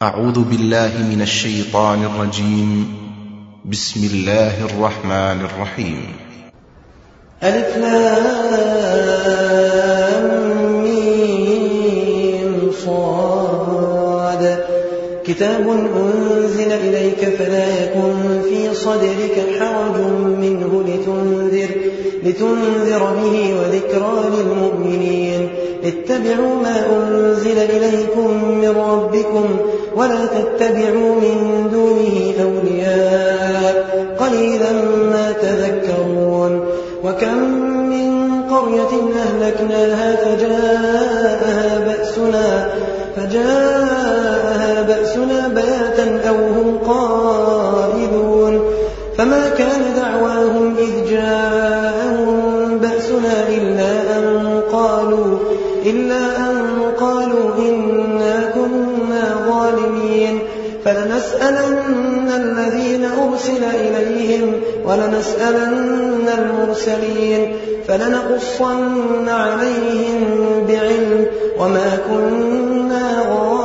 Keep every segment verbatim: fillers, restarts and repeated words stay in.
أعوذ بالله من الشيطان الرجيم. بسم الله الرحمن الرحيم. ألف لام ميم صاد. كتاب أنزل إليك فلا يكن في صدرك حرج منه لتنذر, لتنذر به وذكرى للمؤمنين. اتبعوا ما أنزل إليكم من ربكم ولا تتبعوا من دونه أولياء قليلا ما تذكرون. وكم من قرية أهلكناها فجاءها بأسنا, فجاءها بأسنا بياتا أو هم قائلون. فما كان دعواهم إذ جاءهم بأسنا إلا أن قالوا, إلا أن قالوا إنا كنا ظالمين. فلنسألن الذين أرسل إليهم ولنسألن المرسلين فلنقصن عليهم بعلم وما كنا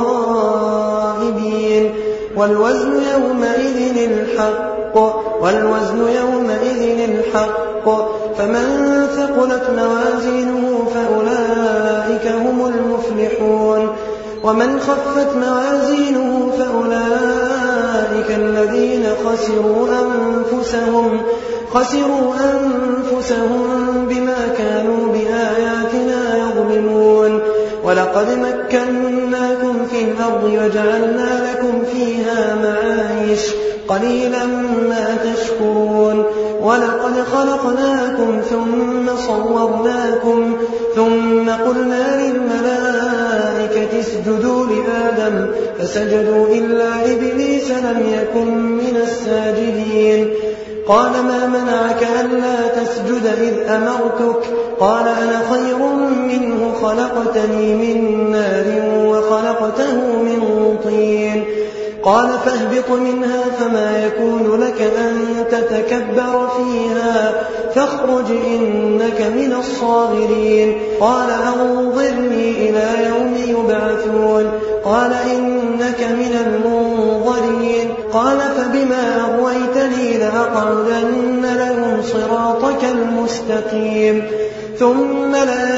غائبين. والوزن يومئذ الحق, والوزن يومئذ الحق. فمن ثقلت موازينه فأولئك هم المفلحون. ومن خفت موازينه فأولئك الذين خسروا أنفسهم, خسروا أنفسهم بما كانوا بآياتنا يظلمون. ولقد مكناكم في الأرض وجعلنا لكم فيها معايش قليلا ما تشكرون. ولقد خلقناكم ثم صورناكم ثم قلنا للملائكة اسجدوا لآدم فسجدوا إلا إبليس لم يكن من الساجدين. قال ما منعك ألا تسجد إذ أمرتك؟ قال أنا خير منه خلقتني من نار وخلقته من طين. قال فاهبط منها فما يكون لك أن تتكبر فيها فاخرج إنك من الصاغرين. قال أنظرني إلى يوم يبعثون. قال إنك من المنظرين. قال فبما أغويتني لأقعدن لهم صراطك المستقيم ثم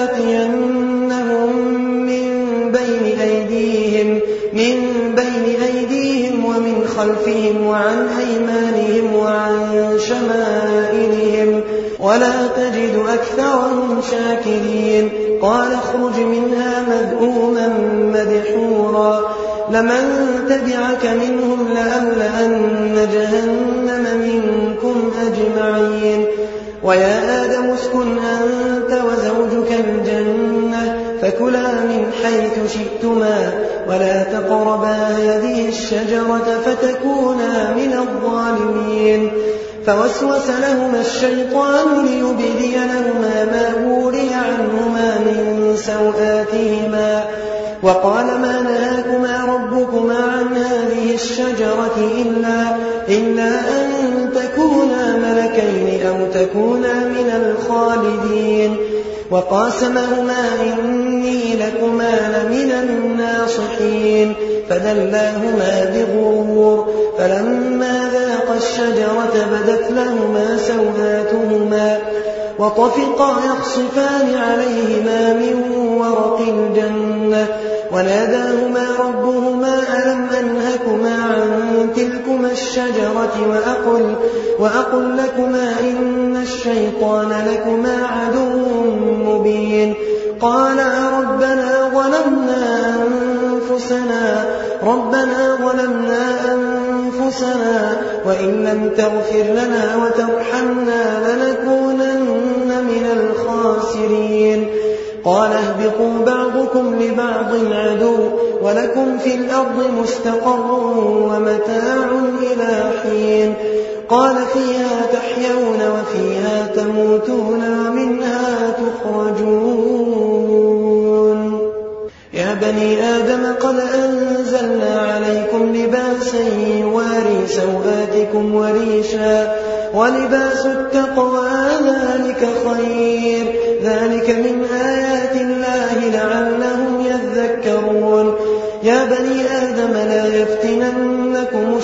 لآتينهم من بين أيديهم, من بين أيديهم ومن خلفهم وعن أيمانهم وعن شمائلهم ولا تجد أكثرهم شاكرين. قال اخرج منها مذءوما مدحورا لمن تبعك منهم لأملأن جهنم منكم أجمعين. ويا آدم اسكن أنت وزوجك الجنة فكلا من حيث شئتما ولا تقربا هذه الشجرة فتكونا من الظالمين. فوسوس لهما الشيطان ليبدي لهما ما وري عنهما من سوآتهما وقال ما نهاكما ربكما عن هذه الشجرة إلا, إلا أن تكونا ملكين أو تكونا من الخالدين. وقاسمهما إني لكما لمن الناصحين فدلاهما بغرور. فلما ذاقا الشجرة بدت لهما سوآتهما وطفقا يخصفان عليهما من ورق الجنة وناداهما ربهما ألم أنهكما عن تلكما الشجرة وأقل, وأقل لكما إن الشيطان لكما عدو مبين. قالا ربنا ظلمنا أنفسنا, ربنا ظلمنا أنفسنا وإن لم تغفر لنا وترحمنا لنكونن من الخاسرين. قال اهبطوا بعضكم لبعض عدو ولكم في الأرض مستقر ومتاع إلى حين. قال فيها تحيون وفيها تموتون ومنها تخرجون. يا بني آدم قد أنزلنا عليكم لباسا يواري سوآتكم وريشا ولباس التقوى ذلك خير, ذلك من آيات الله لعلهم يذكرون. يا بني آدم لا يفتننكم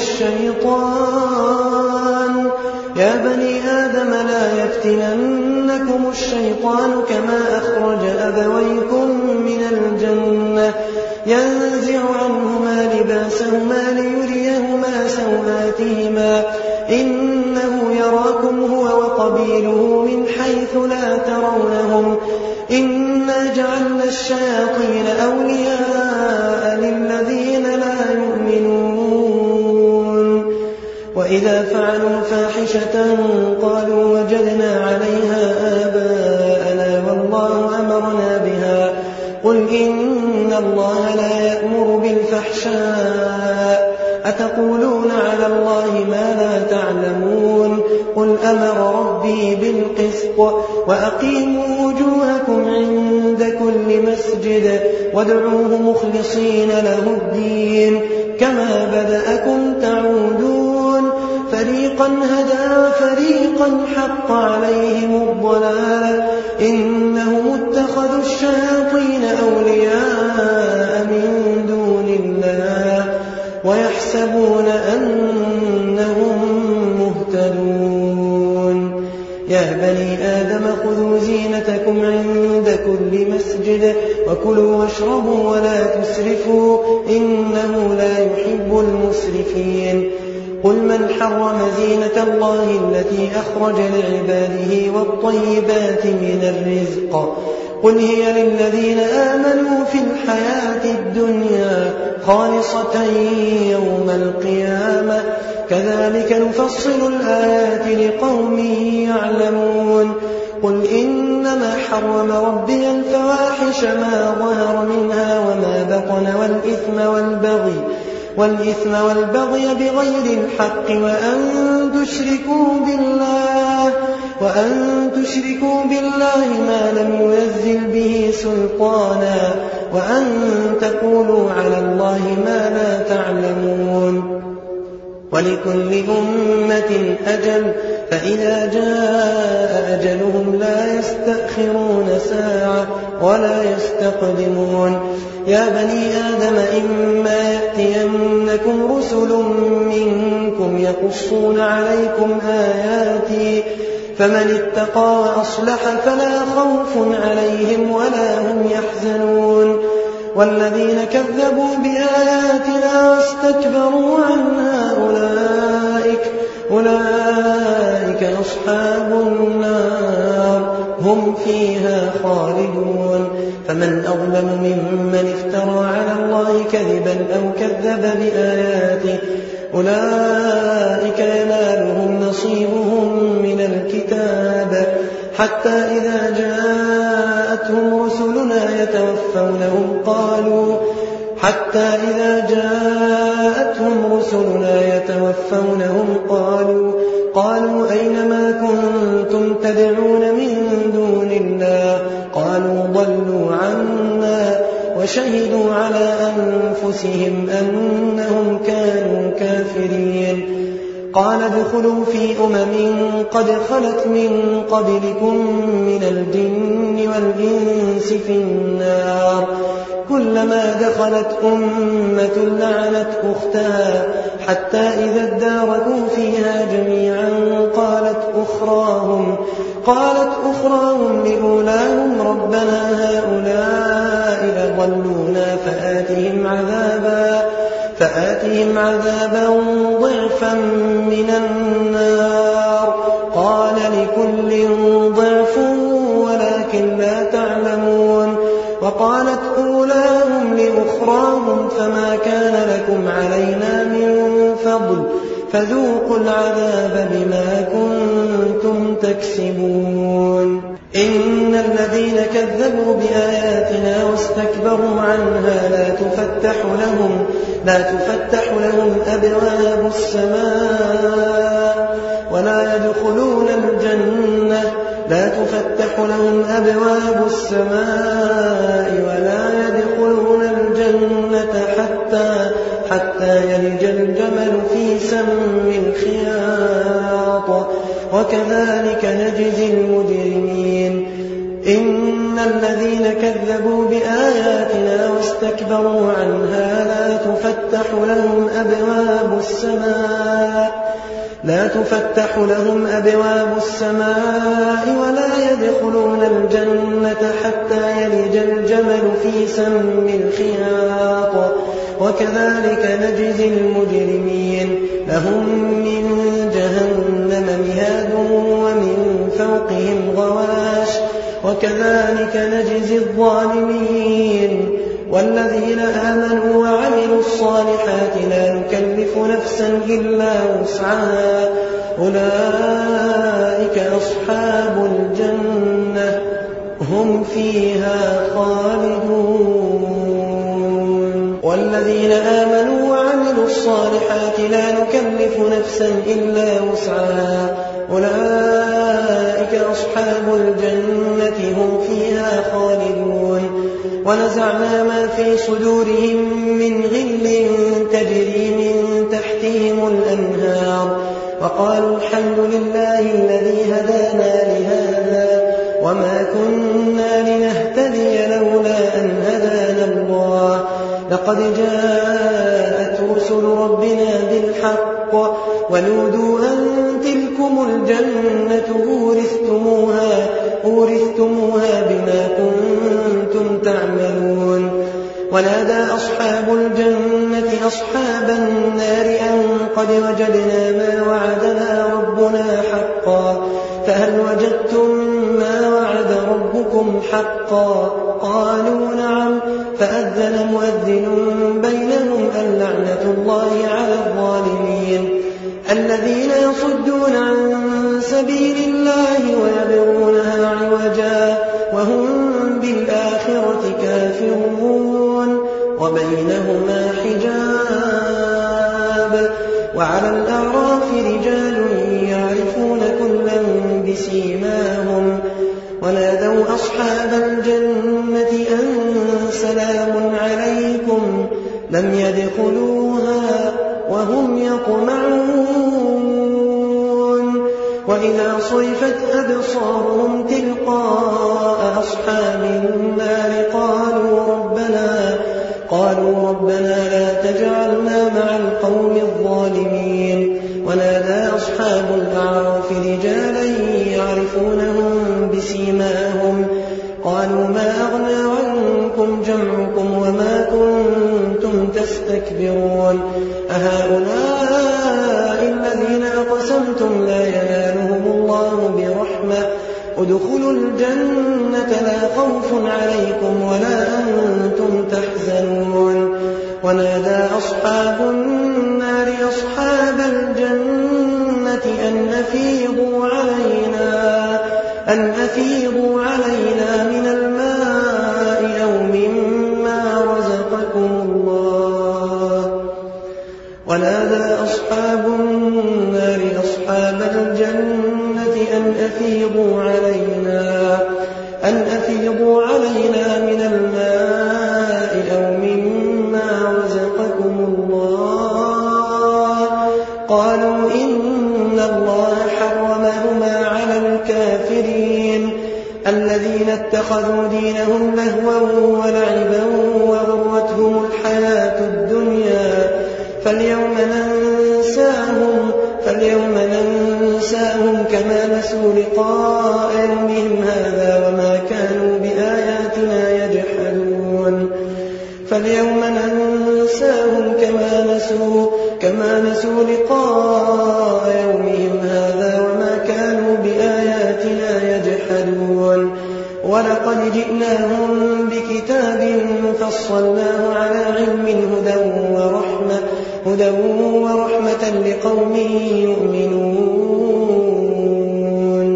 الشيطان يا بني آدم لا يفتننكم الشيطان كما أخرج أبويكم من الجنة ينزع عنهما لباسهما ليريهما سوآتهما إنه يراكم هو وقبيله من حيث لا ترونهم إنا جعلنا الشياطين أولياء للذين لا يؤمنون وإذا فعلوا فاحشة قالوا وجدنا عليها آباءنا والله أمرنا بها قل إن الله لا يأمر بالفحشاء أتقولون على الله ما لا تعلمون قل أمر ربي بالقسط وأقيموا وجوهكم عند كل مسجد وادعوه مخلصين له الدين كما بدأكم تعودون فريقا هدى وفريقا حق عليهم الضلال إنهم اتخذوا الشياطين أولياء من دون الله ويحسبون أنهم مهتدون يا بني آدم خذوا زينتكم عند كل مسجد وكلوا واشربوا ولا تسرفوا إنه لا يحب المسرفين قل من حرم زينة الله التي أخرج لعباده والطيبات من الرزق قل هي للذين آمنوا في الحياة الدنيا خالصة يوم القيامة كذلك نفصل الآيات لقوم يعلمون قل إنما حرم ربي الفواحش ما ظهر منها وما بطن والإثم والبغي والإثم والبغي بغير الحق وأن تشركوا بالله وأن تشركوا بالله ما لم ينزل به سلطانا وأن تقولوا على الله ما لا تعلمون ولكل أمة أجل فإذا جاء أجلهم لا يستأخرون ساعة ولا يستقدمون يا بني آدم إما يأتينكم رسل منكم يقصون عليكم آياتي فمن اتقى وأصلح فلا خوف عليهم ولا هم يحزنون والذين كذبوا بآياتنا واستكبروا عنها أولئك, أولئك أصحاب النار هم فيها خالدون فمن أظلم ممن افترى على الله كذبا أو كذب بآياته أولئك ينالهم نصيبهم من الكتاب حتى إذا جاءتهم رسلنا يتوفونهم قالوا حتى إذا جاءتهم رسلنا يتوفونهم قالوا قالوا أين ما كنتم تدعون من دون الله قالوا ضلوا عنا وشهدوا على أنفسهم أنهم كانوا كافرين قال ادخلوا في أمم قد خلت من قبلكم من الجن والإنس في النار كلما دخلت أمة لعنت أختها حتى إذا اداركوا فيها جميعا قالت أخراهم قالت أخراهم لأولاهم ربنا هؤلاء أضلونا فآتهم عذابا فآتهم عذابا ضعفا من النار قال لكل ضعف ولكن لا تعلمون وقالت أولاهم لأخراهم فما كان لكم علينا من فضل فذوقوا العذاب بما كنتم تكسبون إن الذين كذبوا بآياتنا واستكبروا عنها لا تفتح لهم لا تفتح لهم أبواب السماء ولا يدخلون الجنة لا تفتح لهم أبواب السماء ولا يدخلون الجنة حتى حتى يلج الجمل في سم الخياط وكذلك نجزي المجرمين إن الذين كذبوا بآياتنا واستكبروا عنها لا تفتح لهم أبواب السماء لا تفتح لهم أبواب السماء ولا يدخلون الجنة حتى يلج الجمل في سم الخياط وكذلك نجزي المجرمين لهم من جهنم مهاد ومن فوقهم غواش وكذلك نجزي الظالمين والذين آمنوا وعملوا الصالحات لا نكلف نفسا إلا وسعها أولئك أصحاب الجنة هم فيها خالدون والذين آمنوا وعملوا الصالحات لا نكلف نفسا إلا وسعها أولئك أصحاب الجنة هم فيها خالدون ونزعنا ما في صدورهم من غل تجري من تحتهم الأنهار وقالوا الحمد لله الذي هدانا لهذا وما كنا لنهتدي لولا أن هدانا الله لقد جاءت رسل ربنا بالحق ونودوا أن تلكم الجنة أورثتموها, أورثتموها بما كنتم تعملون ونادى أصحاب الجنة أصحاب النار أن قد وجدنا ما وعدنا ربنا حقا فهل وجدتم ما وعد ربكم حقا قالوا نعم فأذن مؤذن بينهم اللعنة الله على الظالمين الذين يصدون عن سبيل الله ويبغونها عوجا وهم بالآخرة كافرون وبينهما حجاب وعلى الأعراف رجال يعرفون كلا بسيماهم ونادوا أصحاب الجنة أن سلام عليكم لم يدخلوها وهم يطمعون وإذا صرفت أبصارهم تلقاء أصحاب النار قالوا ربنا قالوا ربنا لا تجعلنا مع القوم الظالمين ونادى أصحاب الأعراف رجالا يعرفونهم بسيماهم قالوا ما أغنى عنكم جمعكم وما كنتم تستكبرون أهؤلاء الذين أقسمتم لا ينالهم الله برحمة ادخلوا الجنة لا خوف عليكم ولا أنتم تحزنون ونادى أصحاب النار أصحاب الجنة أن أفيضوا علينا أن أفيضوا علينا من الماء أو مما رزقكم الله ونادى أصحاب النار أصحاب الجنة أن أفيضوا علينا أن أفيضوا علينا من الماء أو مما رزقكم الله قالوا إن الله حرمهما على الكافرين الذين اتخذوا دينهم لهوا ولعبا وغرتهم الحياة الدنيا فاليوم ننساهم فاليوم ننساهم كما نسوا لقاء يومهم هذا وما كانوا بآياتنا يجحدون فاليوم ننساهم كما نسوا كما نسوا لقاء يومهم هذا وما كانوا بآياتنا يجحدون ولقد جئناهم بكتاب فصلناه على علم هدى ورحمة هدى ورحمة لقوم يؤمنون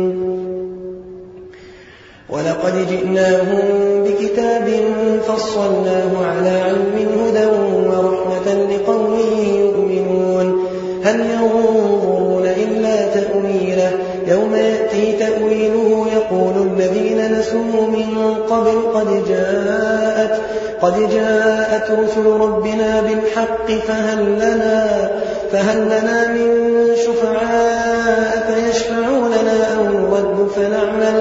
ولقد جئناهم بكتاب فصلناه على علم هدى ورحمة لقوم يؤمنون هل ينظرون إلا تأويله يوم يأتي تأويله يقول الذين نسوا من قبل قد جاءت قد جاءت رسل ربنا بالحق فهل لنا فهل لنا من شفعاء فيشفعوا لنا أو نرد فنعمل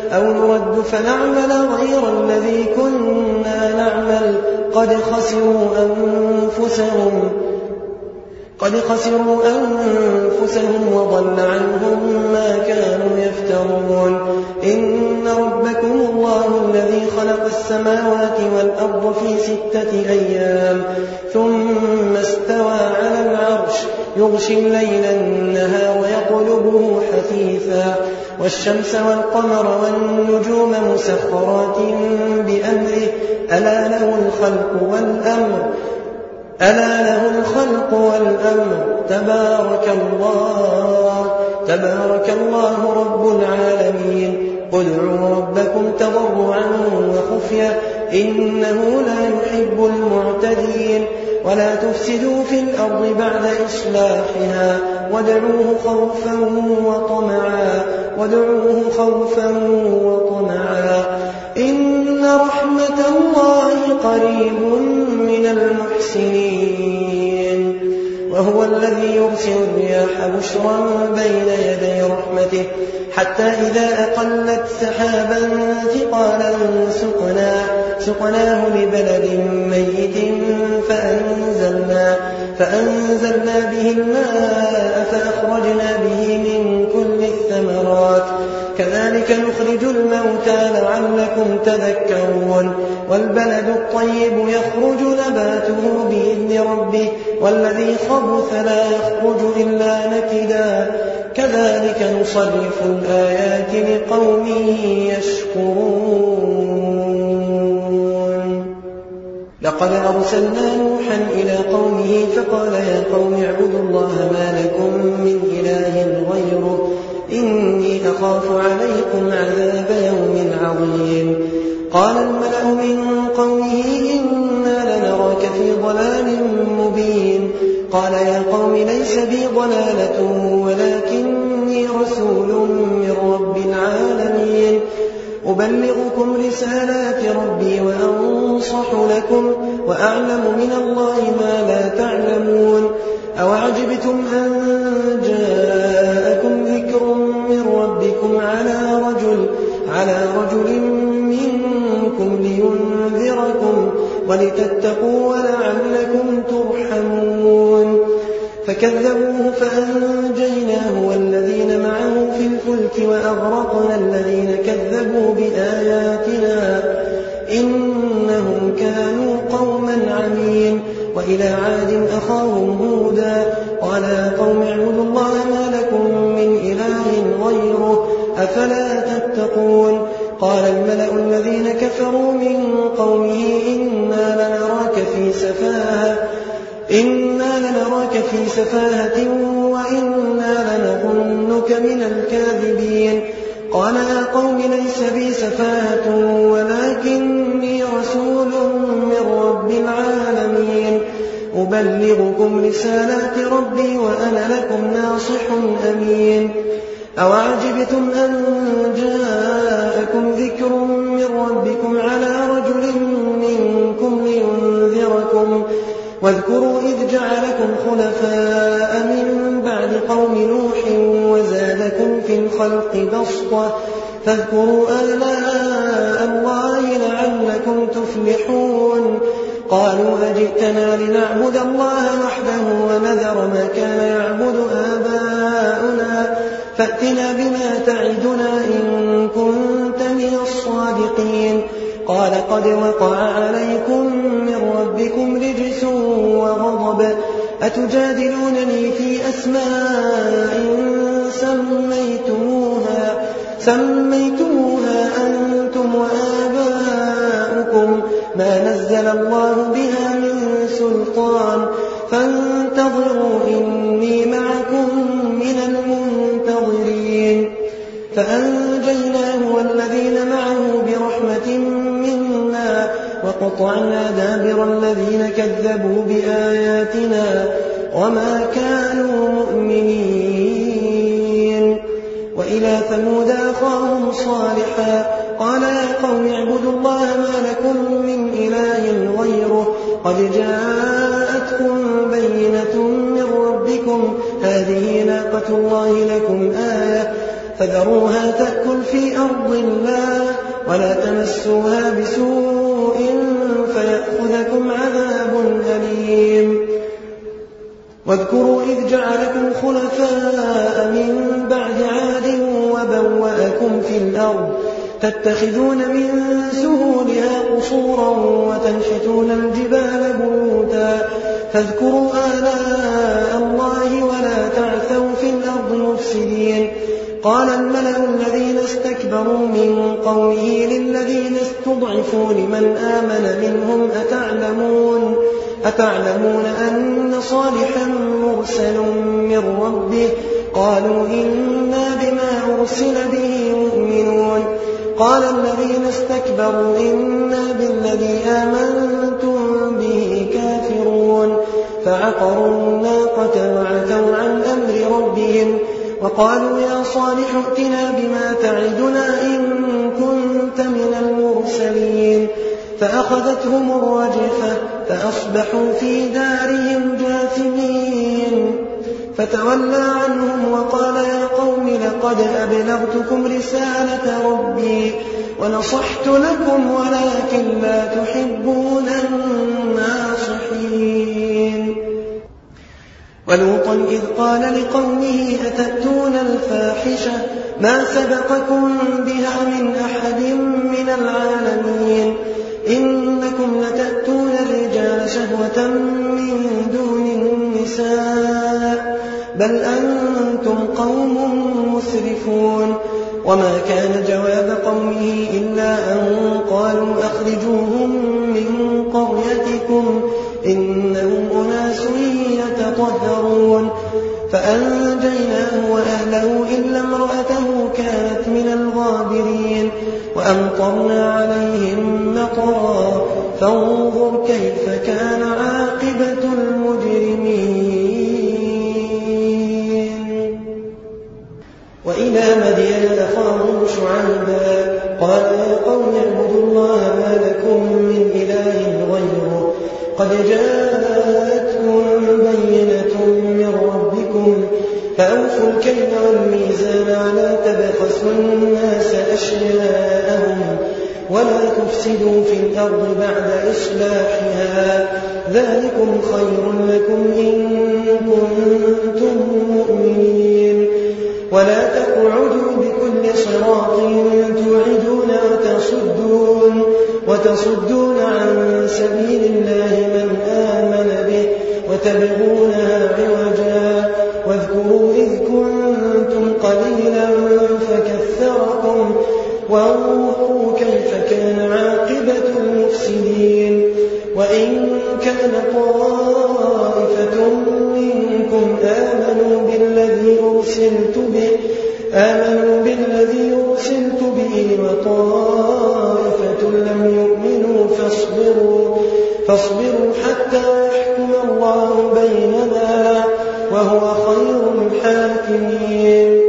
أو نرد فنعمل غير الذي كنا نعمل قد خسروا أنفسهم قد خسروا أنفسهم وضل عنهم ما كانوا يفترون. إن ربكم الله الذي خلق السماوات والأرض في ستة أيام ثم استوى على العرش يغشي الليل النهار ويطلبه حثيثا والشمس والقمر والنجوم مسخرات بأمره ألا له الخلق والأمر ألا له الخلق والأمر تبارك الله تبارك الله رب العالمين. ادعوا ربكم تضرعا وخفيا إنه لا يحب المعتدين. ولا تفسدوا في الأرض بعد إصلاحها وادعوه خوفا وطمعا وادعوه خوفا وطمعا إن رحمة الله قريب من المحسنين. وهو الذي يرسل الرياح بشرا بين يدي رحمته حتى إذا أقلت سحابا ثقالا سقناه, سقناه لبلد ميت فأنزلنا, فأنزلنا به الماء فأخرجنا به من كل الثمرات كذلك نخرج الموتى لعلكم تذكرون. والبلد الطيب يخرج نباته بإذن ربه والذي خبث لا يخرج إلا نكدا كذلك نصرف الآيات لقوم يشكرون. لقد أرسلنا نوحا إلى قومه فقال يا قوم اعبدوا الله ما لكم من إله غيره إني أخاف عليكم عذاب يوم عظيم. قال الملأ من قومه إنا لنراك في ضلال مبين. قال يا قوم ليس بي ضلالة ولكني رسول من رب العالمين أبلغكم رسالات ربي وأنصح لكم وأعلم من الله ما لا تعلمون. أوعجبتم أن جاءكم ذكر من ربكم على رجل, على رجل منكم لينذركم ولتتقوا ولعلكم ترحمون. فكذبوه فأنجيناه والذين معه في الفلك وأغرقنا الذين كذبوا بآياتنا إنهم كانوا قوما عمين. وإلى عاد أخاهم هودا قال يا قوم اعبدوا الله ما لكم من إله غيره أفلا تتقون. قال الملأ الذين كفروا من قومه إنا لنراك في سفاهة إنا لنراك في سفاهة وإنا لنظنك من الكاذبين. قال يا قوم ليس بي سفاهة ولكني رسول من رب العالمين أبلغكم رسالات ربي وأنا لكم ناصح أمين. أوعجبتم أن جاءكم ذكر من ربكم على رجل منكم لينذركم واذكروا إذ جعلكم خلفاء من بعد قوم نوح وزادكم في الخلق بسطة فاذكروا آلاء الله لعلكم تفلحون. قالوا أجئتنا لنعبد الله وحده ونذر ما كان يعبد آباؤنا فأتنا بما تعدنا إن كنت من الصادقين. قال قد وقع عليكم من ربكم رجس وغضب أتجادلونني في أسماء سميتموها, سميتموها أنتم وآباؤكم ما نزل الله بها من سلطان فانتظروا إني معكم من المنتظرين. فأنجيناه والذين معه برحمة منا وقطعنا دابر الذين كذبوا بآياتنا وما كانوا مؤمنين. وإلى ثمود أخاهم صالحا قال يا قوم اعبدوا الله ما لكم من إله غيره قد جاءتكم بينة من ربكم هذه ناقة الله لكم آية فذروها تأكل في أرض الله ولا تمسوها بسوء فيأخذكم عذاب أليم. واذكروا إذ جعلكم خلفاء من بعد عاد وبوأكم في الأرض تتخذون من سهولها قصورا وتنحتون الجبال بيوتا فاذكروا آلاء الله ولا تعثوا في الأرض مفسدين. قال الملأ الذين استكبروا من قومه للذين استضعفوا لمن آمن منهم أتعلمون, أتعلمون أن صالحا مرسل من ربه قالوا إنا بما أرسل به مؤمنون. قال الذين استكبروا إنا بالذي آمنتم به كافرون فعقروا الناقة وعتوا عن أمر ربهم وقالوا يا صالح ائتنا بما تعدنا إن كنت من المرسلين. فأخذتهم الرجفة فأصبحوا في دارهم جاثمين. فتولى عنهم وقال يا قوم لقد أبلغتكم رسالة ربي ونصحت لكم ولكن لا تحبون الناصحين. ولوطا إذ قال لقومه أتأتون الفاحشة ما سبقكم بها من أحد من العالمين إنكم لتأتون الرجال شهوة من دون النساء بل أنتم قوم مسرفون. وما كان جواب قومه إلا أن قالوا أخرجوهم من قريتكم إنهم أناس يتطهرون. فأنجيناه وأهله إلا امرأته كانت من الغابرين وأمطرنا عليهم مطرا فانظر كيف كان عاقبة المجرمين. وإلى مدين أخاهم شعيبا قال يا قوم اعبدوا الله ما لكم من إله غيره قد جاءتكم بينة من ربكم فأوفوا الكيل والميزان ولا تبخسوا الناس أشياءهم ولا تفسدوا في الأرض بعد إصلاحها ذلكم خير لكم إن كنتم مؤمنين. ولا تقعدوا بكل صراط توعدون وتصدون, وتصدون عن سبيل الله من آمن به وتبغونها عوجا واذكروا إذ كنتم قليلا فكثركم وانظروا كيف كان عاقبة المفسدين. وإن كان طائفة منكم آمنوا بالذي أرسلت به آمنوا بالذي أرسلت به وطائفة لم يؤمنوا فاصبروا, فاصبروا حتى يحكم الله بيننا وهو خير الحاكمين.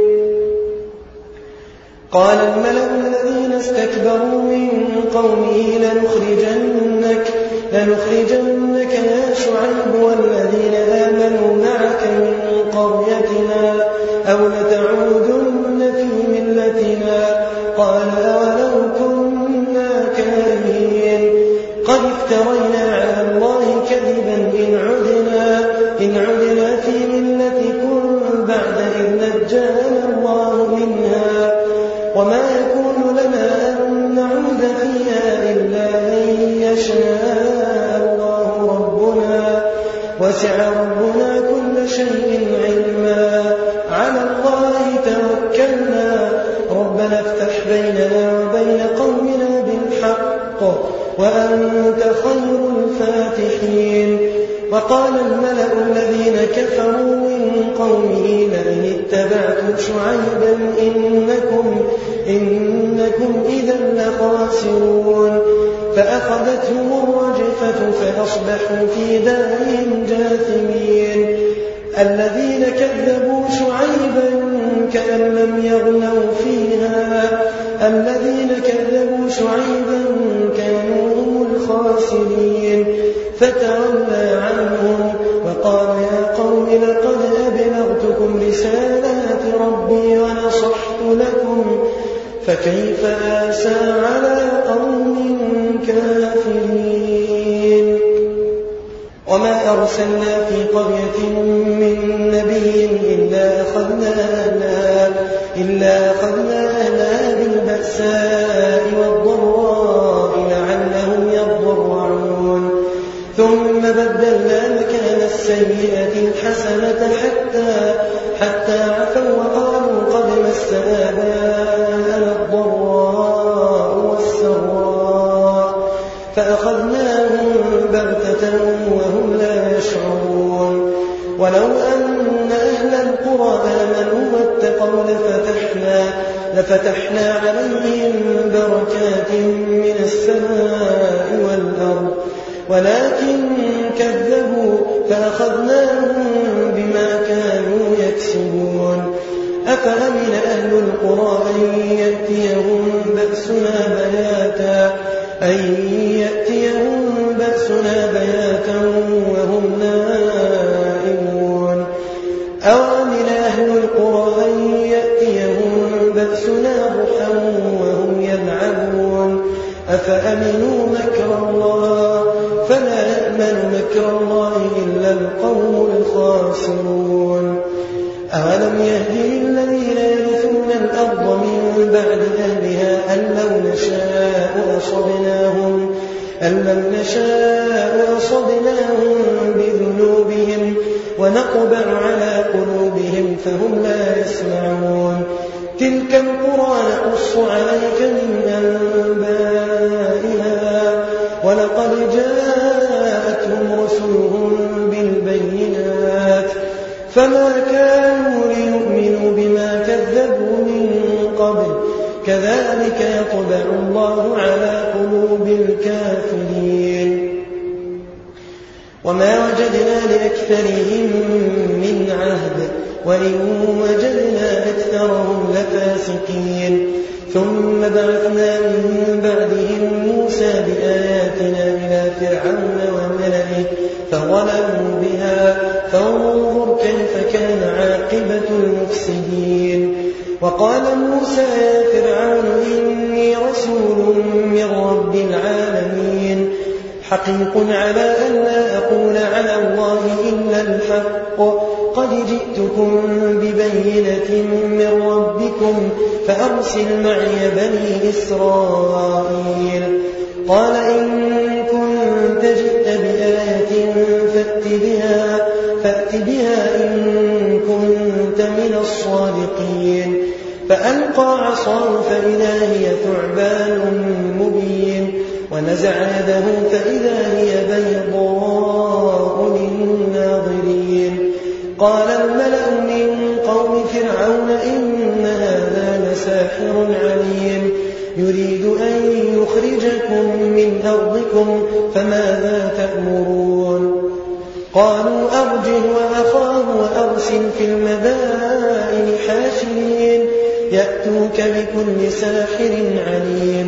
قال الملأ الذين استكبروا من قومه لنخرجنك, لنخرجنك يا شعيب والذين آمنوا معك من قريتنا أو لتعودن في ملتنا قال أولو كنا كارهين قد افترينا على الله كذبا إن عدنا, إن عدنا في ملتكم بعد إذ نجانا الله منها وما يكون لنا أن نعود فيها إلا أن يشاء الله ربنا وسع ربنا كل شيء علما على الله توكلنا ربنا افتح بيننا وبين قومنا بالحق وأنت خير الفاتحين. وقال الملأ الذين كفروا من قومه لئن اتبعتم شعيبا إنكم, إنكم إذا لخاسرون. فأخذتهم الرجفة فأصبحوا في دارهم جاثمين. الذين كذبوا شعيبا كأن لم يغنوا فيها الذين كذبوا شعيبا كانوا هم الخاسرين. فتولى عنهم وقال يا قوم لقد أبلغتكم رسالات ربي ونصحت فكيف آسى على قوم كافرين وما أرسلنا في قرية من نبي إلا أخذنا أهلها, إلا أخذنا أهلها بالبأساء والضراء لعلهم يضرعون ثم بدلنا مكان السيئة الحسنة حتى, حتى عفوا وقالوا قد مس آباءنا الضراء والسراء فأخذناهم بغتة وهم لا يشعرون ولو أن أهل القرى آمنوا واتقوا لفتحنا, لفتحنا عليهم بركات من السماء والأرض ولكن كذبوا فأخذناهم بما كانوا يكسبون أفأمن أهل القرى أن يأتيهم بأسنا بياتا, أن يأتيهم بأسنا بياتا وهم نائمون أوامن أهل القرى أن يأتيهم بأسنا ضحى وهم يلعبون أفأمنوا مكر الله فلا يأمن مكر الله إلا القوم الخاسرون أولم يهد للذين يرثون الأرض من بعد أهلها أن لو نشاء أصبناهم, أن لو نشاء أصبناهم بذنوبهم ونطبع على قلوبهم فهم لا يسمعون تلك القرى نقص عليك من أنبائها ولقد جاءتهم رسلهم بالبينات فما كانوا ليؤمنوا بما كذبوا من قبل كذلك يطبع الله على قلوب الكافرين وما وجدنا لأكثرهم من عهد وإن وجدنا أكثرهم لفاسقين ثم بعثنا من بعدهم موسى بآياتنا إلى فرعون وملئه فظلموا بها فانظر كيف كان عاقبة المفسدين وقال موسى يا فرعون إني رسول من رب العالمين حقيق على أن لا أقول على الله إلا الحق قد جئتكم ببينة من ربكم فأرسل معي بني إسرائيل قال إن كنت جئت بآية فأت بها, فأت بها إن كنت من الصادقين فألقى عصاه فإذا هي ثعبان مبين ونزع يده فإذا هي بيضاء للناظرين قال الملأ من قوم فرعون إن هذا لساحر عليم يريد أن يخرجكم من أرضكم فماذا تأمرون قالوا أرجه وأخاه وأرسل في المدائن حاشرين يأتوك بكل ساحر عليم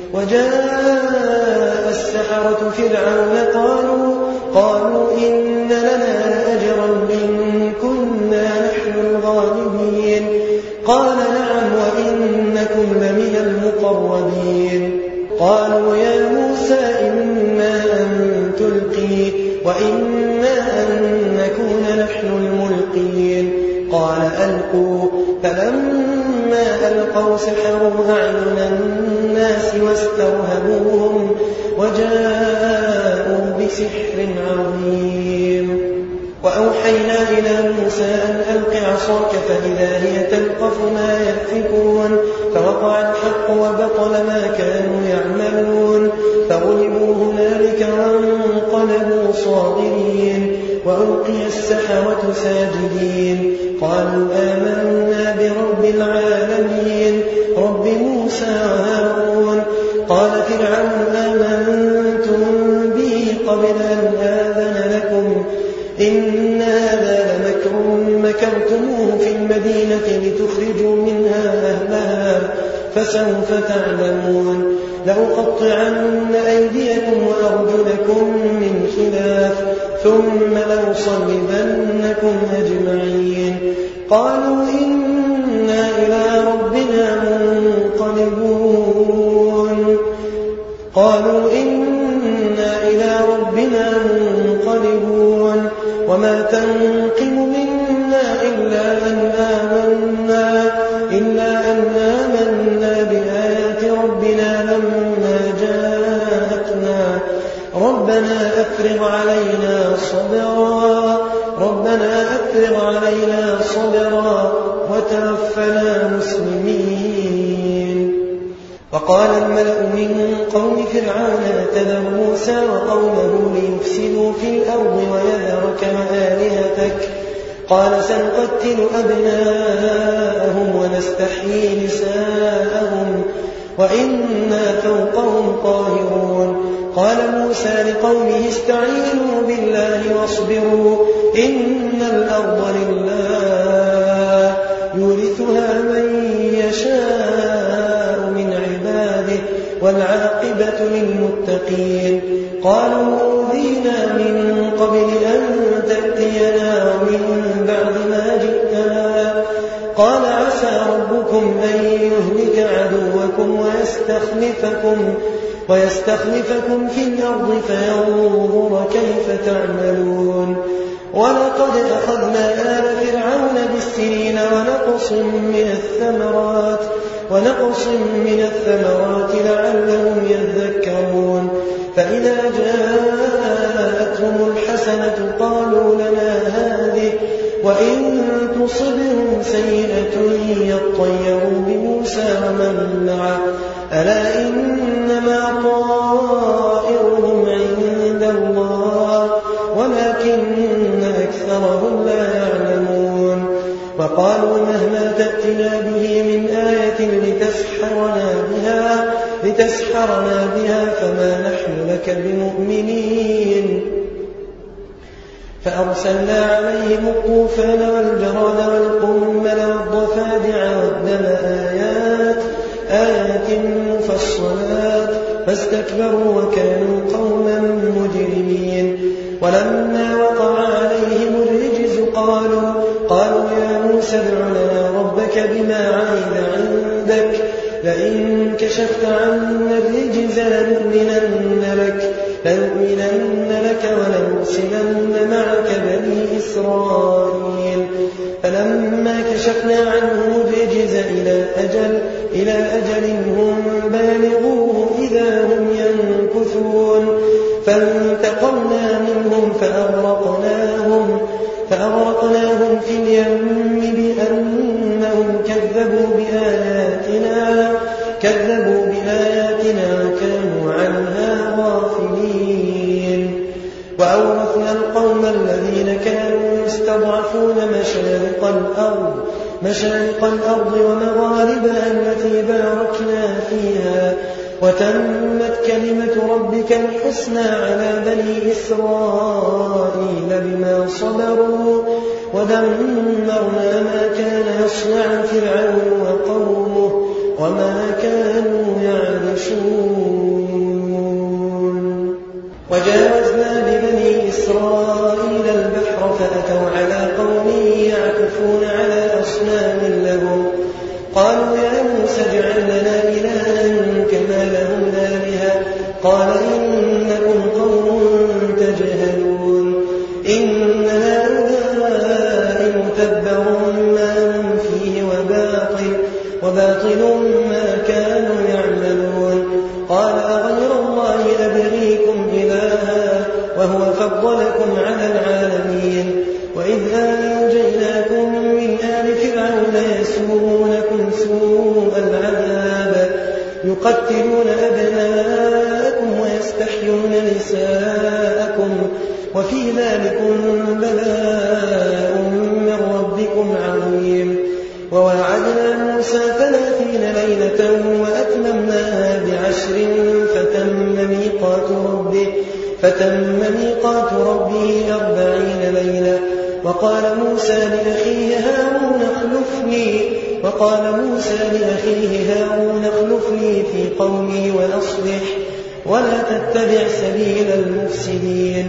وجاء السحرة فرعون قالوا, قالوا إن لنا لأجرا إن كنا نحن الغالبين قال نعم وإنكم لمن المقربين قالوا يا موسى إما أن تلقي وإما أن نكون نحن الملقين قال ألقوا فلما ألقوا سحروا أعين الناس واسترهبوهم وجاءوا بسحر عظيم وأوحينا إلى موسى أن ألق عصاك فإذا هي تلقف ما يأفكون فوقع الحق وبطل ما كانوا يعملون فغلبوا هنالك وانقلبوا صاغرين وألقي السحرة ساجدين قالوا آمنا برب العالمين رب موسى وهارون قال فرعون آمنتم به قبل أن آذن لكم إن هذا لمكر مكرتموه في المدينة لتخرجوا منها أهلها فسوف تعلمون لأقطعن أيديكم وأرجلكم من خلاف ثم لأصلبنكم أجمعين قالوا إنا إلى ربنا منقلبون منقلبون قالوا إنا إلى ربنا منقلبون وما تنقم منا إلا أن آمنا إلا أن آمنا بآيات ربنا لما جاءتنا ربنا أفرغ علينا صبرا ربنا أفرغ علينا صبرا وتوفنا مسلمين. وقال الملأ من قوم فرعون أتذر موسى وقومه ليفسدوا في الأرض ويذرك وآلهتك قال سنقتل أبناءهم ونستحيي نساءهم وإنا فوقهم قاهرون. قال موسى لقومه استعينوا بالله واصبروا إن الأرض لله يورثها من يشاء من عباده والعاقبة للمتقين. قالوا أوذينا من قبل أن تأتينا ومن بعد ما جئتنا قال عسى ربكم أن يهلك عدوكم ويستخلفكم ويستخلفكم في الأرض فينظر كيف تعملون. ولقد أخذنا آل فرعون بالسنين ونقص من الثمرات ونقص من الثمرات لعلهم يذكرون. فإذا جاءتهم الحسنة قالوا لنا هذه وإن تصبهم سيئة يطيروا بموسى ومن معه ألا إنما طائرهم عند الله ولكن أكثرهم لا يعلمون. وقالوا مهما تأتنا به من آية لتسحرنا بها, لتسحرنا بها فما نحن لك بمؤمنين. فأرسلنا عليهم الطوفان والجراد والقمل والضفادع والدم آيات آيات مفصلات فاستكبروا وكانوا قوما مجرمين. ولما وقع عليهم الرجز قالوا قالوا يا موسى ادع لنا ربك بما عهد عندك لئن كشفت عنا الرجز لنؤمنن لك لنؤمنن لك ولنرسلن معك بني إسرائيل. فلما كشفنا عنهم الرجز إلى أجل إلى أجل هم بالغوه إذا هم ينكثون فانتقمنا منهم فأغرقناهم فأغرقناهم في اليم بأنهم كذبوا بآياتنا كذبوا بآياتنا وكانوا عنها غافلين. وأورثنا القوم الذين كانوا يستضعفون مشارق الأرض مشارق الأرض ومغاربها التي باركنا فيها وتمت كلمة ربك الحسنى على بني إسرائيل بما صبروا ودمرنا ما كان يصنع فرعون وقومه وما كانوا يعرشون. وجاوزنا ببني إسرائيل البحر فأتوا على قوم يعكفون على أصنام لهم قالوا يا موسى اجعل لنا إلها كما لهم آلهة قال إنكم قوم تجهلون إن هؤلاء متبر ما هم فيه وباطل وباطل ما كانوا يعملون. قال أغير الله أبغيكم إلها وهو فضلكم على العالمين. وإذ أنجيناكم من آل فرعون يسومونكم سوء العذاب يقتلون أبناءكم ويستحيون نساءكم وفي ذلكم بلاء من ربكم عظيم. وواعدنا موسى ثلاثين ليلة وأتممناها بعشر فتم ميقات ربه فتم ميقات ربه أربعين ليلة. وقال موسى لأخيه هارون اخلفني وقال موسى لأخيه هارون اخلفني في قومي وأصلح ولا تتبع سبيل المفسدين.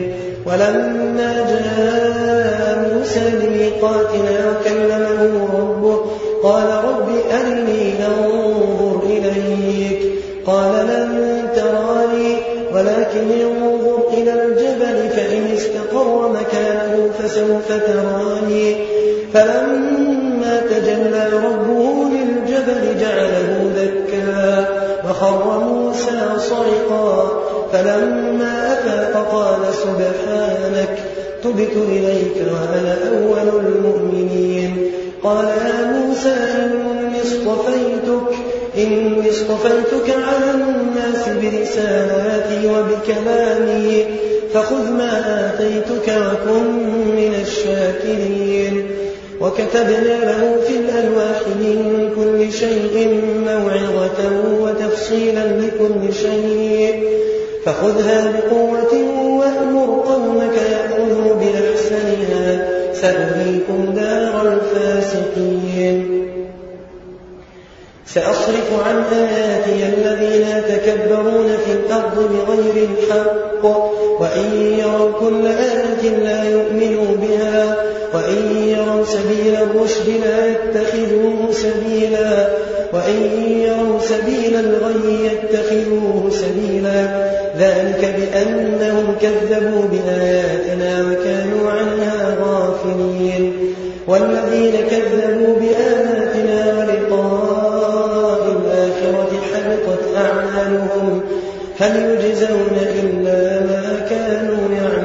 ولما جاء موسى لميقاتنا وكلمه ربه قال رب أرني أنظر إليك قال لن تراني ولكن انظر إلى الجبل فإن استقر مكانه فسوف تراني فلما تجلى ربه للجبل جعله دكا وخر موسى صعقا فلما أفاق قال سبحانك تبت إليك وأنا أول المؤمنين قال يا موسى إني اصطفيتك إني اصطفيتك على الناس برسالاتي وبكلامي فخذ ما آتيتك وكن من الشاكرين وكتبنا له في الألواح من كل شيء موعظة وتفصيلا لكل شيء فخذها بقوة وأمر قومك يأخذوا بأحسنها سأريكم دار الفاسقين سأصرف عن آياتي الذين يتكبرون في الأرض بغير الحق وإن يروا كل آية لا يؤمنوا بها وإن يروا سبيل الرشد لا يتخذوه سبيلا وإن يروا سبيل الغي يتخذوه سبيلا ذلك بأنهم كذبوا بآياتنا وكانوا عنها غافلين والذين كذبوا بآياتنا ولقاء الآخرة حبطت أعمالهم هل يجزون إلا ما كانوا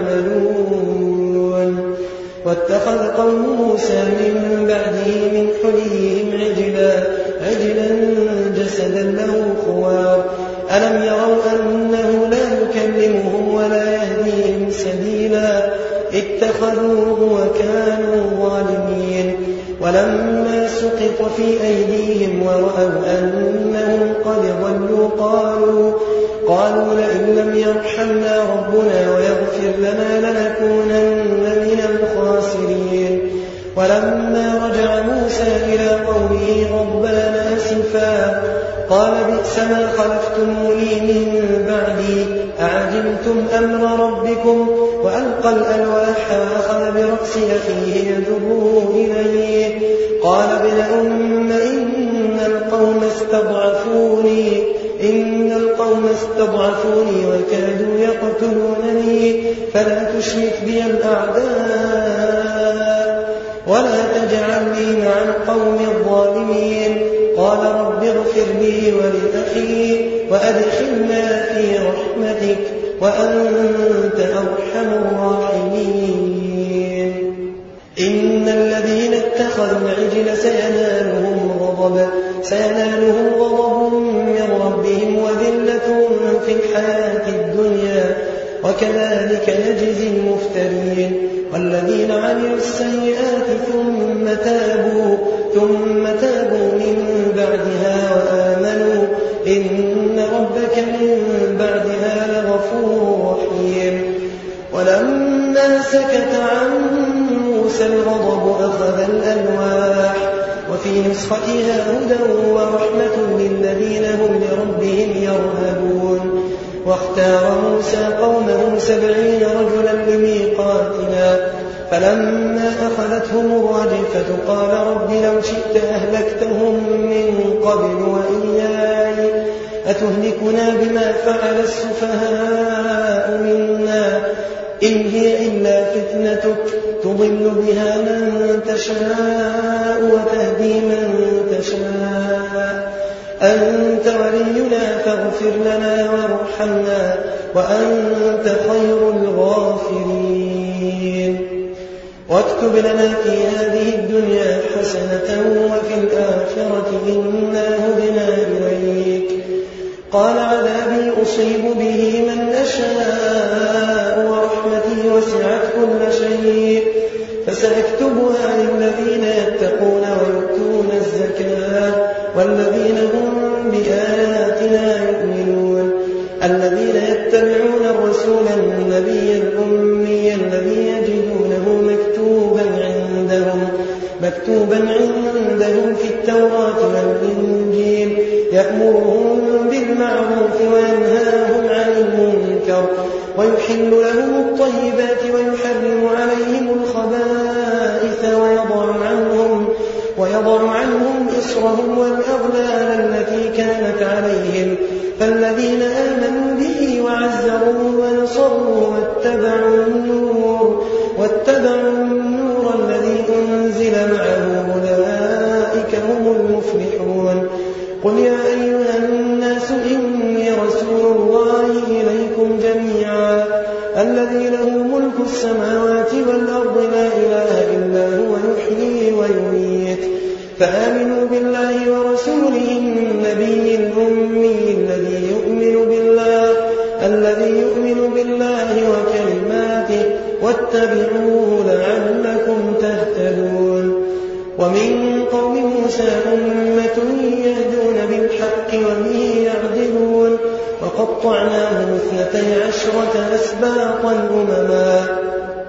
يعملون واتخذ قوم موسى من بعده من حليهم عجلا عجلا جسدا له خوار ألم يروا أنه لا يكلمهم ولا يهديهم سبيلا اتخذوه وكانوا ظالمين ولما سقط في أيديهم ورأوا أنهم قد ضلوا قالوا قالوا لئن لم يرحمنا ربنا ويغفر لنا لنكونن من الخاسرين ولما رجع موسى إلى قومه غضبان أسفا قال بئس ما خلفتموني من بعدي أعجلتم أمر ربكم وألقى الألواح وأخذ برأس أخيه يجره إليه قال ابن أم إن القوم استضعفوني إن القوم استضعفوني وكادوا يقتلونني فلا تشمت بي الأعداء ولا تجعلني مع القوم الظالمين قال رب اغفر لي ولأخي وأدخلنا في رحمتك وأنت أرحم الراحمين إن الذين اتخذوا العجل سينالهم غضب سينالهم غضب من ربهم وذلة في الحياة الدنيا وكذلك نجزي المفترين والذين عملوا السيئات ثم تابوا ثم تابوا من بعدها وآمنوا إن ربك من بعدها لغفور رحيم ولما سكت عن موسى الغضب أخذ الألواح وفي نسختها هدى ورحمة للذين هم لربهم يرهبون واختار موسى قومه سبعين رجلا لميقاتنا فلما أخذتهم الرجفة قال رب لو شئت أهلكتهم من قبل وإياي أتهلكنا بما فعل السفهاء منا إن هي إلا فتنتك تضل بها من تشاء وتهدي من تشاء أنت ولينا فاغفر لنا وارحمنا وأنت خير الغافرين واكتب لنا في هذه الدنيا حسنة وفي الآخرة إنا هدنا إليك قال عذابي أصيب به من أشاء ورحمتي وسعت كل شيء فسأكتبها للذين يتقون ويؤتون الزكاة والذين هم بآياتنا يؤمنون الذين يتبعون الرسول النبي الأمي الذي يجدونه مكتوبا عندهم مكتوبا عندهم في التوراة والإنجيل يأمرهم بالمعروف وينهاهم عن المنكر ويحل لهم الطيبات ويحرم عليهم الخبائث ويضع عنهم, ويضع عنهم إصرهم والأغلال التي كانت عليهم فالذين آمنوا به وعزروه ونصروه واتبعوا النور, واتبعوا النور الذي أنزل معه أولئك هم المفلحون. قل يا أيها الناس إني رسول الله إليكم جميعا الذي له ملك السماوات والأرض لا إله إلا هو يحيي ويميت فآمنوا بالله ورسوله النبي الأمي الذي يؤمن بالله الذي يؤمن بالله وكلماته واتبعوه لعلكم تهتدون. ومن قوم موسى أمة يهدون بالحق وبه يعدلون وقطعناهم اثنتي عشرة أسباطا أمما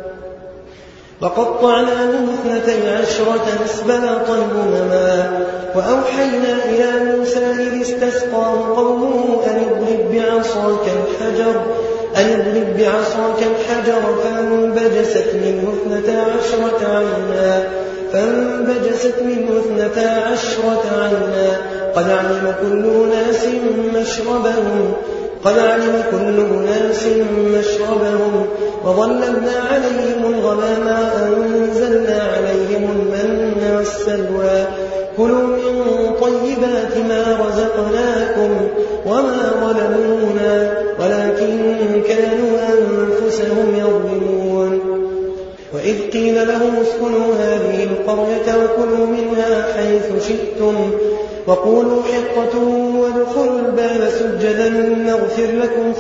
وقطعناهم اثنتي عشرة أسباطا أمما وأوحينا إلى موسى إذ استسقاه قومه أن اضرب بعصاك الحجر أن اضرب بعصاك الحجر فانبجست منه اثنتا عشرة عينا فانبجست منه اثنتا عشرة عينا قد علم كل أناس مشربهم قد علم كل أناس مشربهم وظللنا عليهم الغمام أنزلنا عليهم المن والسلوى كلوا من طيبات ما رزقناكم وما ظلمونا ولكن كانوا أنفسهم يظلمون. وإذ قيل لهم اسكنوا هذه القرية وكلوا منها حيث شئتم وقولوا حطة وادخلوا الباب سجدا نغفر لكم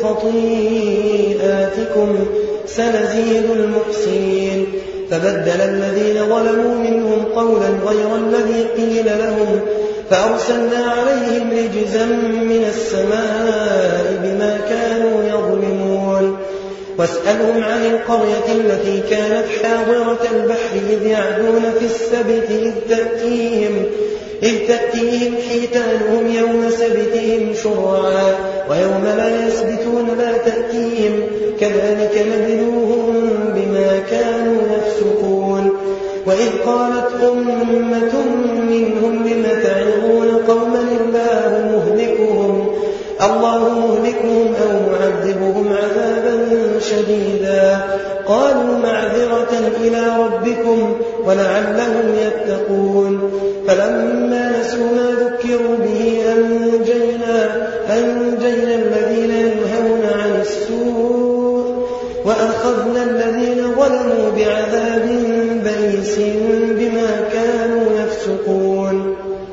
خطيئاتكم سنزيد المحسنين. فبدل الذين ظلموا منهم قولا غير الذي قيل لهم فأرسلنا عليهم رجزا من السماء بما كانوا يظلمون. واسألهم عن القرية التي كانت حاضرة البحر إذ يعدون في السبت إذ تأتيهم إذ تأتيهم حيتانهم يوم سبتهم شرعا ويوم لا يسبتون لا تأتيهم كذلك نبلوهم بما كانوا يفسقون. وإذ قالت أمة منهم لم تعظون قوما الله مهلكهم الله مهلكهم أو معذبهم عذابا شديدا قالوا معذرة إلى ربكم ولعلهم يتقون. فلما نسوا ما ذكروا به أنجينا, أنجينا الذين ينهون عن السوء وأخذنا الذين ظلموا بعذاب بئيس بما كانوا يفسقون.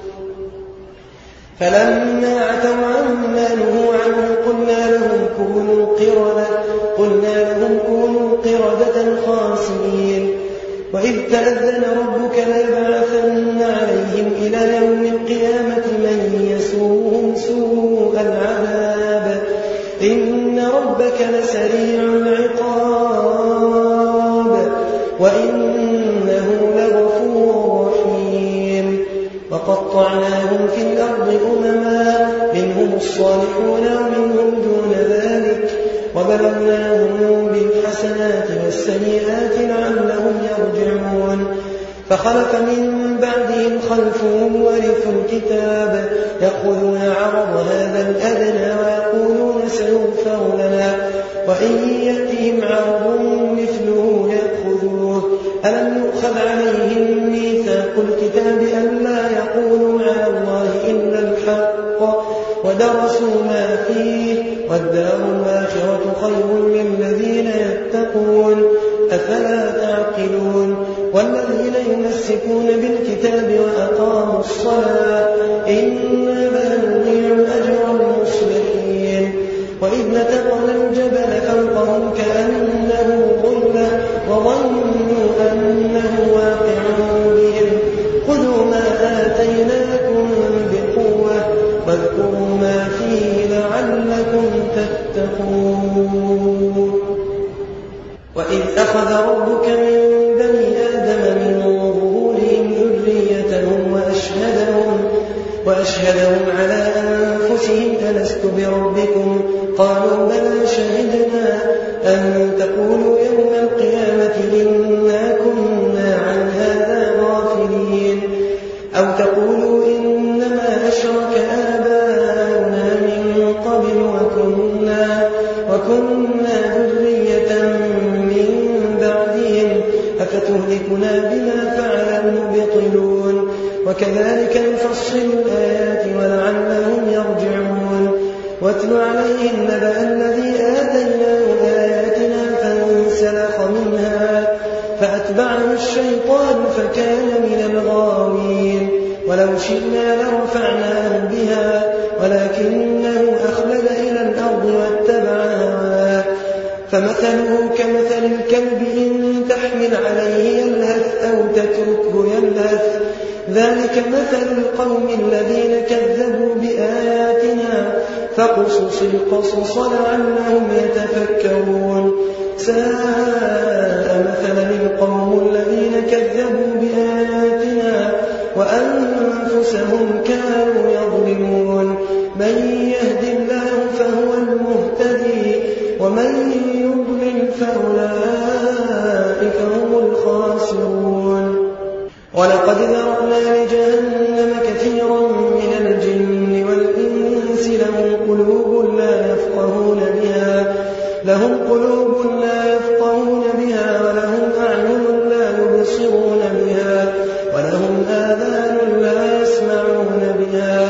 فلما عتوا عما نهوا عنه قلنا لهم كونوا قردة قلنا لهم كونوا قردة خاسئين. وإذ تأذن ربك ليبعثن عليهم إلى يوم القيامة من يسوءهم سوء العذاب إن ربك لسريع العقاب وإنه لغفور رحيم. وقطعناهم في الأرض أمما منهم الصالحون ومنهم دون ذلك وبلوناهم بالحسنات والسيئات لعلهم يرجعون. فخلف من بعدهم خلف ورثوا الكتاب يأخذون عرض هذا الأدنى ويقولون سيغفر لنا وإن يأتهم عرض مثله يأخذوه. ألم يؤخذ عليهم ميثاق الكتاب ألا يقولوا على الله إلا الحق ودرسوا ما فيه والدار الآخرة خير للذين يتقون أفلا تعقلون. والذين يمسكون بالكتاب وأقاموا الصلاة إنا لا نضيع أجر المصلحين. وإذ نتقنا الجبل فوقهم كأنه ظلة وظنوا أنه واقع بهم خذوا ما آتيناكم بقوة واذكروا ما فيه لعلكم تتقون. وإذ أخذ ربك من بني آدم من ظهورهم وأشهدهم على أنفسهم ألست بربكم قالوا بلى شهدنا أن تقولوا يوم القيامة إنا كنا عن هذا غافلين أو تقولوا إنما أشرك آباؤنا من قبل وكنا, وكنا ذرية من بعدهم أفتهلكنا بما فعل المبطلون وكذلك نفصل الآيات ولعلهم يرجعون واتل عليهم نبأ الذي آتيناه آياتنا فانسلخ منها فأتبعه الشيطان فكان من الغاوين ولو شئنا لرفعناه بها ولكنه أخلد إلى الأرض واتبع هواه فمثله كمثل الكلب إن تحمل عليه يلهث أو تتركه يلهث ذلك مثل القوم الذين كذبوا بآياتنا فاقصص القصص لعلهم يتفكرون ساء مثلا القوم الذين كذبوا بآياتنا وأنفسهم كانوا يظلمون من يهد الله فهو المهتدي ومن يضلل فأولئك هم الخاسرون ولقد ذرأنا لجهنم كثيرا من الجن والإنس لهم قلوب لا يفقهون بها لهم قلوب لا يفقهون بها ولهم أعين لا يبصرون بها ولهم آذان لا يسمعون بها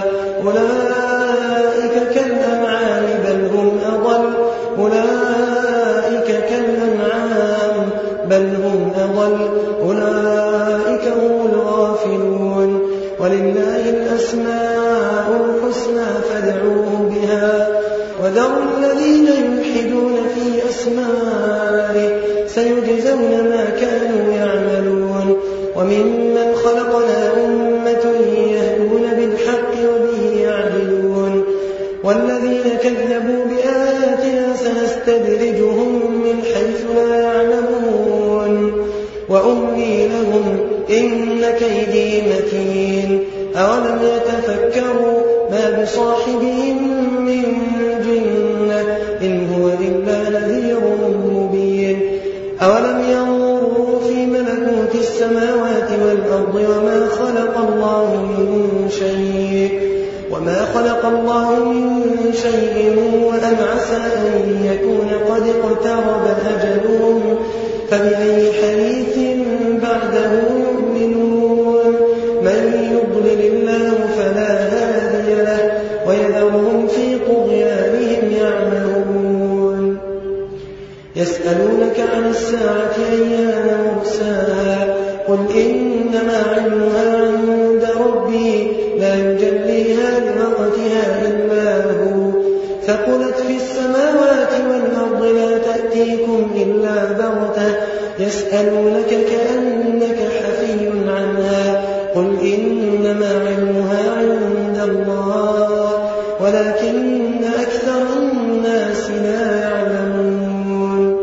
أولئك كالأنعام بل هم أضل أولئك كالأنعام بل هم أضل أولئك هم الغافلون ولله الأسماء الحسنى فادعوه بها وذروا الذين يلحدون في أسمائه سيجزون ما كانوا يعملون وممن خلقنا أمة يهدون بالحق وبه يعدلون والذين كذبوا بآياتنا سنستدرجهم من حيث لا يعلمون وأملي لهم إن كيدي متين أولم يتفكروا ما بصاحبهم من جنة إن هو إلا نذير مبين أولم ينظروا في ملكوت السماوات والأرض وما خلق الله من شيء وما خلق الله من شيء وأن عسى أن يكون قد اقترب أجلهم فبأي حديث بعده يؤمنون من يضلل الله فلا هادي له ويذرهم في طغيانهم يعمهون يسألونك عن الساعة أيان مرساها قل إنما علمها عند ربي لا يجليها لوقتها إلا هو ثقلت في السماوات والأرض لا تأتيكم إلا بغتة يسألونك كأنك حفي عنها قل إنما علمها عند الله ولكن أكثر الناس لا يعلمون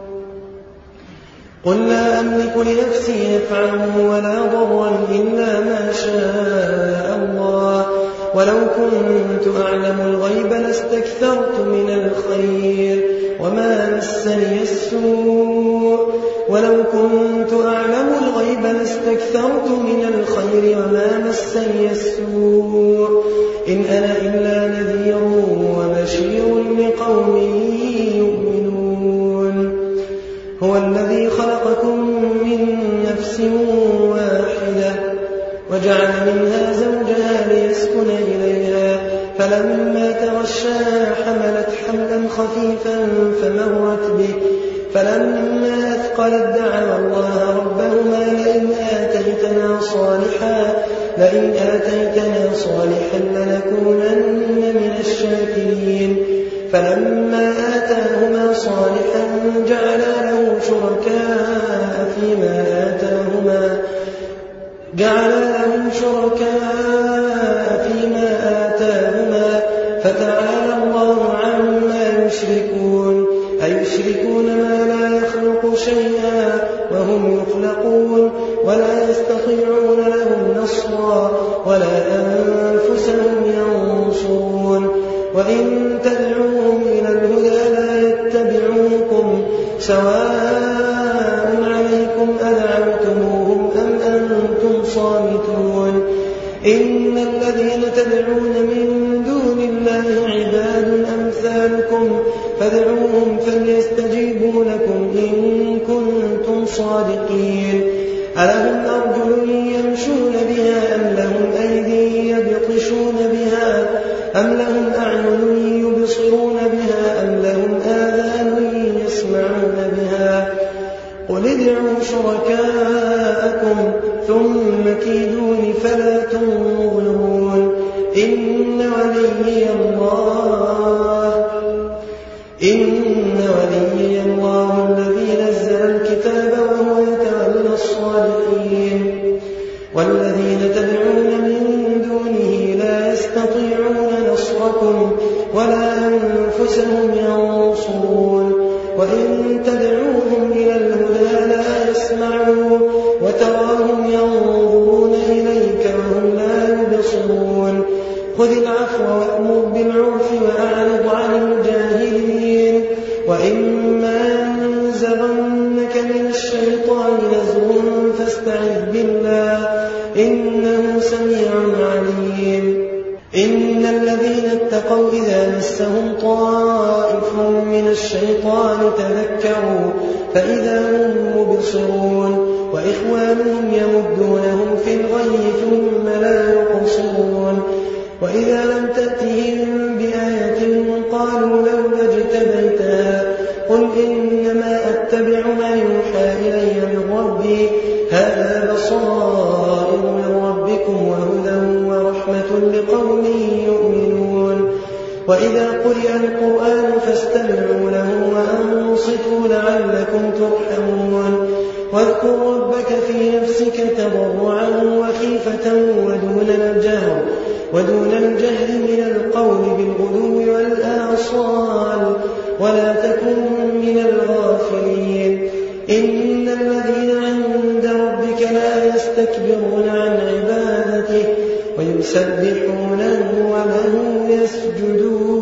قل لا أملك لنفسي نفعا ولا ضرا إلا ما شاء الله ولو كنت أعلم الغيب لاستكثرت من الخير وما مسني السوء ولو كنت أعلم الغيب لاستكثرت من الخير وما مسني السوء إن أنا إلا نذير وبشير لقوم يؤمنون هو الذي خلقكم من نفس واحدة وجعل منها زوجها ليسكن إليها فلما تغشاها حملت حملا خفيفا فمرت به فلما أثقلت دعوا الله ربهما لئن آتيتنا صالحا لئن آتيتنا صالحا لنكونن من الشاكرين فلما آتاهما صالحا جعلا له شركاء فيما آتاهما جعلا له شركاء فيما آتاهما فتعالى الله عما يشركون أيشركون ما لا يخلق شيئا وهم يخلقون ولا يستطيعون لهم نصرا ولا أنفسهم وإن تدعوهم إلى الهدى لا يتبعوكم سواء عليكم أدعوتموهم أم أنتم صامتون إن الذين تدعون من دون الله عباد أمثالكم فادعوهم فليستجيبوا لكم إن كنتم صادقين ألهم أرجل يمشون بها أم لهم أيدي يبطشون بها أم لهم أعين يبصرون بها أم لهم آذان يسمعون بها قل ادعوا شركاءكم ثم كيدون فلا تنظرون إن وليي الله إن وليي الله الذي نزل الكتاب وهو يتولى الصالحين والذين تدعون من دونه لا يستطيعون نصركم ولا أنفسهم ينصرون وإن تدعوهم إلى الهدى لا يسمعون وتراهم ينظرون إليك وهم لا يبصرون خذ العفو وأمر بالعرف وأعرض عن الجاهلين وإما ينزغنك من الشيطان نزغ فاستعذ بالله إنه سميع عليم إن الذين اتقوا إذا مسهم طائف من الشيطان تذكروا فإذا هم مبصرون وإخوانهم يمدونهم في الغي ثم لا يقصرون وإذا لم تأتهم بآية قالوا لولا اجتبيتها قل إنما أتبع ما يوحى إلي من ربي هذا بصائر من ربكم وهدى ورحمة لقوم يؤمنون وإذا قرئ القرآن فاستمعوا له وأنصتوا لعلكم ترحمون واذكر ربك في نفسك تضرعا وخيفة ودون الجهر ودون الجهر من القول بالغدو والآصال ولا تكن من الغافلين إن الذين عند ربك لا يستكبرون عن عبادته ويسبحونه وله يسجدون